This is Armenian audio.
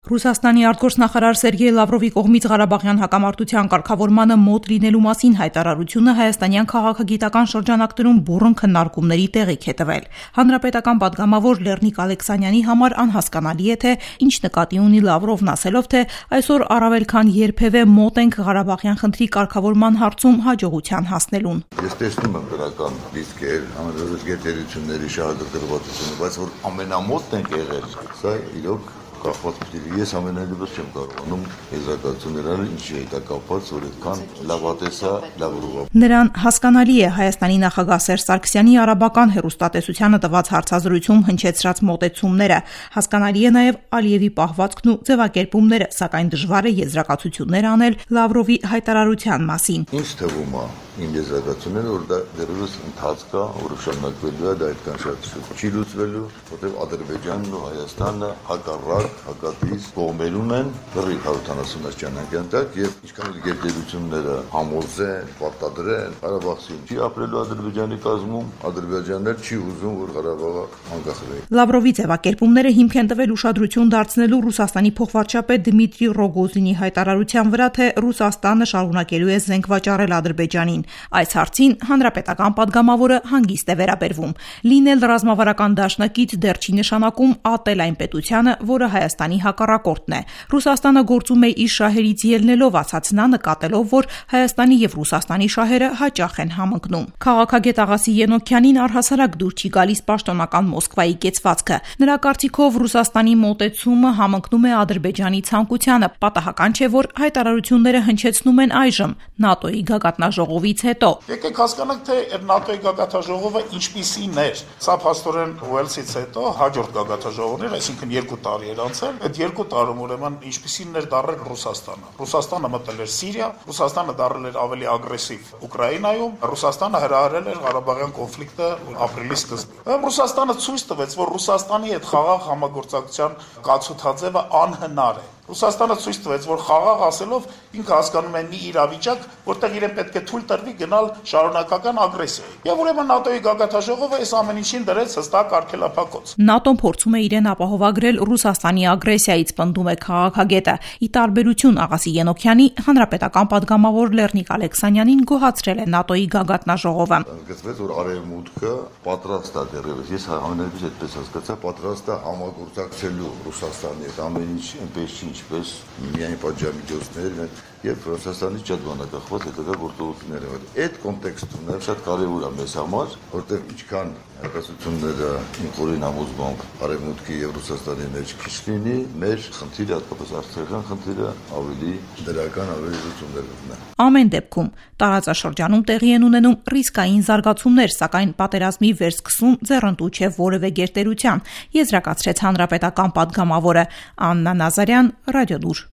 Ռուսաստանի արտգործնախարար Սերգեյ Լավրովի կողմից Ղարաբաղյան հակամարտության կարգավորմանը մոտ լինելու մասին հայտարարությունը հայաստանյան քաղաքագիտական շրջանակներում բուռն քննարկումների տեղիք է տվել։ Հանրապետական պատգամավոր Լեռնիկ Ալեքսանյանի համար անհասկանալի է, թե ինչ նկատի ունի Լավրովն ասելով, թե այսօր առավել քան երբևէ մոտ ենք Ղարաբաղյան խնդրի կարգավորման հարցում հաջողության հասնելուն։ Ես տեսնում եմ դրական դիսկեր, ամենօրյա գերտերությունների շահագրգռվածությունը, բայց որ ամենամոտն ենք եղել, սա իրոք կախված պիտի ես ամենայնիվս չեմ կարողանում եզրակացություններ ինչի հետ է կապված, որ այդքան լավատեսա Լավրովը։ Նրան հասկանալի է Հայաստանի նախագահ Սերժ Սարգսյանի արաբական հեռուստատեսությանը տված հարցազրույցում հնչեցրած մոտեցումները, հասկանալի է նաև Ալիևի պահվածքն ու ձևակերպումները, սակայն դժվար է եզրակացություններ անել Լավրովի հայտարարության մասին։ Ինչ թվում է իմ եզրակացությունները, որ դա դեռևս ընթացք է, որ շարունակվելու է, դա այդքան շատ չի լուծվելու, որտեղ Ադրբեջանն ու Հայաստանը հակատից կողմերում են դեռ 170 աշճանակյան տակ եւ ինչքան էլ գերտերությունները համոզեն, պարտադրեն, Ղարաբաղին չի ապրելու Ադրբեջանի կազմում, Ադրբեջանն չի ուզում, որ Ղարաբաղը անկախվի։ Լավրովի ձևակերպումները հիմք են տվել ուշադրություն դարձնելու Ռուսաստանի փոխվարչապետ Դմիտրի Ռոգոզինի հայտարարության վրա, թե Ռուսաստանը շարունակելու է զենք վաճառել Ադրբեջանին։ Այս հարցին հանրապետական պատգամավորը հանգիստ է վերաբերվում։ Լինել ռազմավարական դաշնակից դեռ չի նշանակում ատել այն պետությանը, որը Հայաստանի հակառակորդն է։ Ռուսաստանը գործում է իր շահերից ելնելով, ասաց նա, նկատելով, որ Հայաստանի եւ Ռուսաստանի շահերը հաճախ են համընկնում։ Քաղաքագետ Աղասի Ենոքյանին առհասարակ դուր չի գալիս պաշտոնական Մոսկվայի կեցվածքը։ Նրա կարծիքով Ռուսաստանի մոտեցումը համընկնում է Ադրբեջանի ցանկությանը։ Պատահական չէ, որ հայտարարությունները հնչեցնում են այժմ ՆԱՏՕ-ի գագաթնաժողովից հետո։ Եկեք հասկանանք, թե ՆԱՏՕ-ի գագաթնաժողովը ինչպիսին էր։ Սա փաստորեն Ուելսից հետո հաջորդ գագաթնաժողովներ, այսինքն 2 տարի էր անցել, այդ 2 տարում ուրեմն ինչպիսին էր դառել Ռուսաստանը։ Ռուսաստանը մտել էր Սիրիա, Ռուսաստանը դառել էր ավելի ագրեսիվ Ուկրաինայում, Ռուսաստանը հրահրել էր Ղարաբաղյան կոնֆլիկտը ապրիլի սկզբին։ Ռուսաստանը ցույց տվեց, որ Ռուսաստանի հետ խաղաղ համագործակցության կացութաձևը անհնար է։ Ռուսաստանը ցույց տվեց, որ խաղաղ ասելով ինքը հասկանում է մի իրավիճակ, որտեղ իրեն պետք է թույլ տրվի գնալ շարունակական ագրեսիայի։ Եվ ուրեմն ՆԱՏՕ-ի գագաթնաժողովը այս ամեն ինչին դրեց հստակ արգելափակոց։ ՆԱՏՕ-ն փորձում է իրեն ապահովագրել Ռուսաստանի ագրեսիայից, պնդում է քաղաքագետը։ Ի տարբերություն Աղասի Ենոքյանի, հանրապետական պատգամավոր Լեռնիկ Ալեքսանյանին գոհացրել է ՆԱՏՕ-ի գագաթնաժողովը։ Գծվեց, որ Արևմուտքը պատրաստ է դեռևս, ես ամենայնիվս այդպես հասկացա, պատրաստ է համագործակցելու Ռուսաստանի հետ ամեն ինչ այնպես ինչպես միայն պատժամիջոցներ եւ Ռուսաստանի շատ բանակախված հետագա գործողությունները։ Այդ կոնտեքստում նաեւ շատ կարեւոր է մեզ համար, որտեղ ինչքան հակասությունները ինքնուրույն համոզմամբ Արևմուտքի եւ Ռուսաստանի մեջ քիչ լինի, մեր խնդիրը, հատկապես արցախյան խնդիրը ավելի դրական, ավելի լուծումներ ունենա։ Ամեն դեպքում տարածաշրջանում տեղի են ունենում ռիսկային զարգացումներ, սակայն պատերազմի վերսկսում ձեռնտու չէ որևէ գերտերության, եզրակացրեց հանրապետական պատգամավորը Աննա Նազարյան, Ռադիոլուր։